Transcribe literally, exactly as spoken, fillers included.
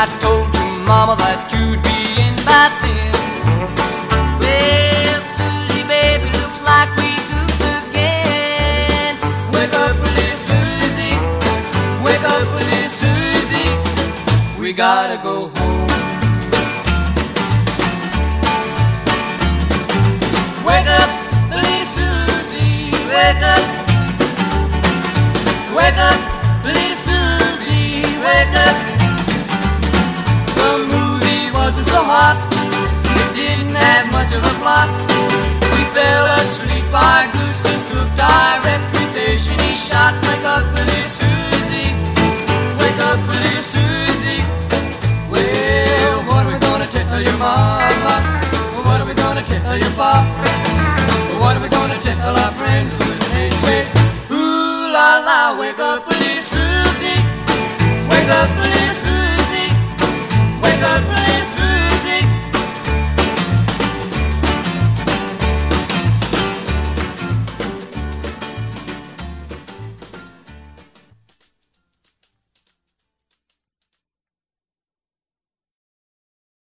I told your mama that you'd be in by ten. Well, Susie, baby, looks like we goofed again. Wake up, little Susie. Wake up, little Susie. We gotta go home. Wake up, little Susie. Wake up. Wake up, little Susie. Wake up. The movie wasn't so hot. It didn't have much of a plot. We fell asleep. Our gooses cooked. Our reputation is shot. Wake up, little Susie. Wake up, little Susie. Well, what are we gonna tell your mama? What are we gonna tell your pop? What are we gonna tell our friends when they say, ooh la la, wake up?